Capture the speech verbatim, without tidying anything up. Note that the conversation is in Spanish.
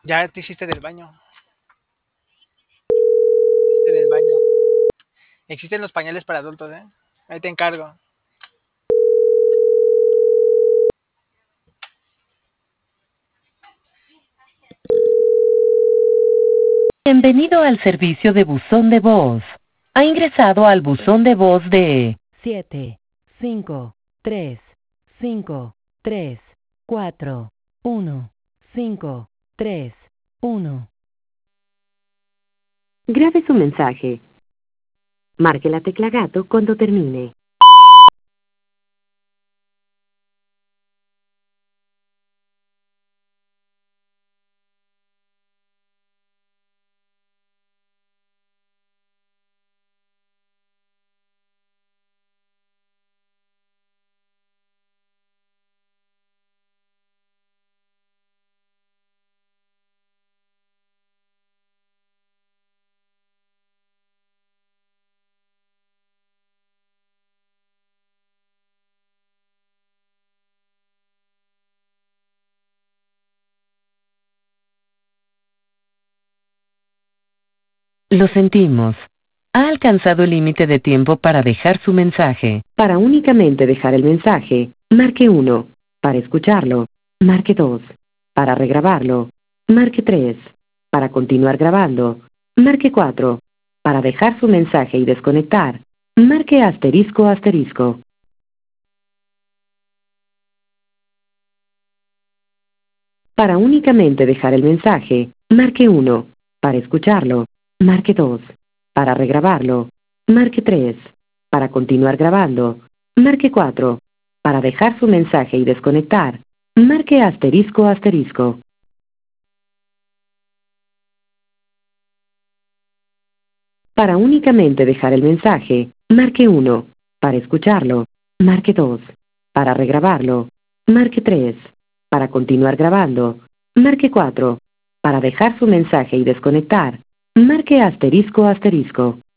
Ya te hiciste del baño. Hiciste del baño. Existen los pañales para adultos, ¿eh? Ahí te encargo. Bienvenido al servicio de buzón de voz. Ha ingresado al buzón de voz de siete cinco tres cinco tres cuatro uno cinco tres uno. Grabe su mensaje. Marque la tecla gato cuando termine. Lo sentimos. Ha alcanzado el límite de tiempo para dejar su mensaje. Para únicamente dejar el mensaje, marque uno. Para escucharlo, marque dos. Para regrabarlo, marque tres. Para continuar grabando, marque cuatro. Para dejar su mensaje y desconectar, marque asterisco asterisco. Para únicamente dejar el mensaje, marque uno. Para escucharlo, marque dos. Para regrabarlo, marque tres. Para continuar grabando, marque cuatro. Para dejar su mensaje y desconectar, marque asterisco asterisco. Para únicamente dejar el mensaje, marque uno. Para escucharlo, marque dos. Para regrabarlo, marque tres. Para continuar grabando, marque cuatro. Para dejar su mensaje y desconectar, marque asterisco asterisco.